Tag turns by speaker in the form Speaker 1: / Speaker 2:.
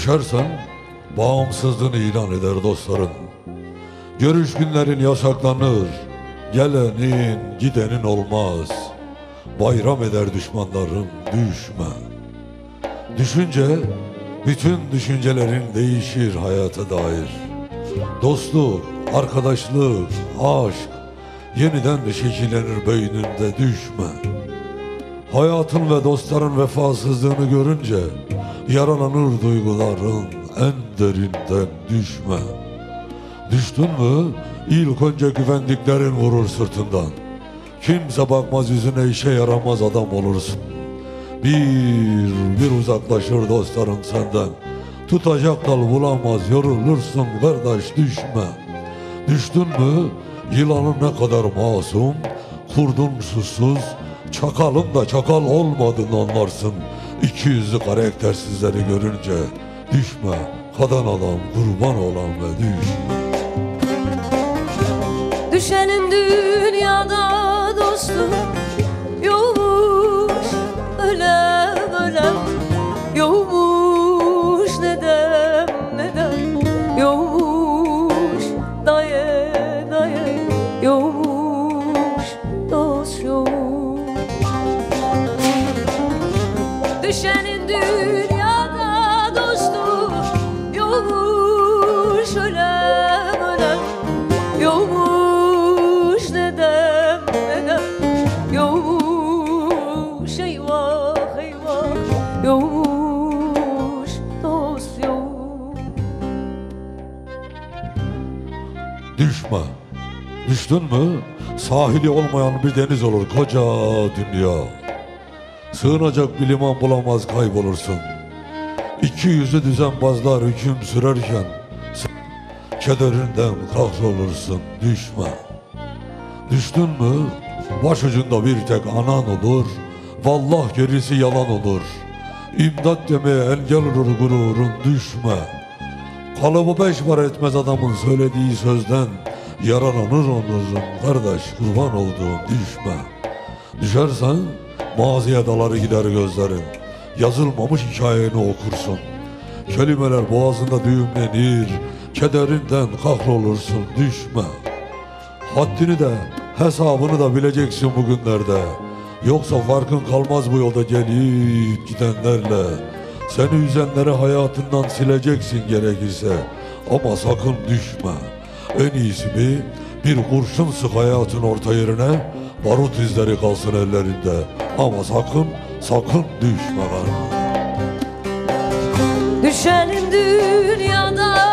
Speaker 1: Düşersen bağımsızlığını ilan eder dostların. Görüş günlerin yasaklanır, gelenin gidenin olmaz. Bayram eder düşmanların, düşme. Düşünce bütün düşüncelerin değişir hayata dair. Dostluk, arkadaşlık, aşk yeniden de şekillenir beyninde, düşme. Hayatın ve dostların vefasızlığını görünce yaralanır duyguların en derinden, düşme. Düştün mü ilk önce güvendiklerin vurur sırtından. Kimse bakmaz yüzüne, işe yaramaz adam olursun. Bir uzaklaşır dostların senden. Tutacak dal bulamaz, yorulursun kardeş, düşme. Düştün mü yılanın ne kadar masum, kurdun susuz, çakalın da çakal olmadığını anlarsın. İkiyüzlü karaktersizleri görünce, düşme. Kadan adam kurban olan ve düşme.
Speaker 2: Düşenin dünyada dostu yokmuş, ölem yokmuş, neden yokmuş, daye yokmuş, dost yok. Düşenin dünyada dostu yokmuş, ölem yokmuş, neden yokmuş, eyvah yokmuş, dost yok.
Speaker 1: Düşme. Düştün mü sahili olmayan bir deniz olur koca dünya. Sığınacak bir liman bulamaz, kaybolursun. İki yüzlü düzenbazlar hüküm sürerken kederinden kahrolursun, düşme. Düştün mü başucunda bir tek anan olur, vallah gerisi yalan olur. İmdat demeye engel olur gururun, düşme. Kalıbı beş para etmez adamın söylediği sözden, yaralanır onurun kardeş, kurban olduğum, düşme. Düşersen maziye daları gider gözlerin, yazılmamış hikayeni okursun. Kelimeler boğazında düğümlenir, kederinden kahrolursun, düşme. Haddini de hesabını da bileceksin bugünlerde. Yoksa farkın kalmaz bu yolda gelip gidenlerle. Seni üzenleri hayatından sileceksin gerekirse. Ama sakın düşme. En iyisi bir kurşun sık hayatın orta yerine, barut izleri kalsın ellerinde. Ama sakın düşme.
Speaker 2: Düşenin dünyada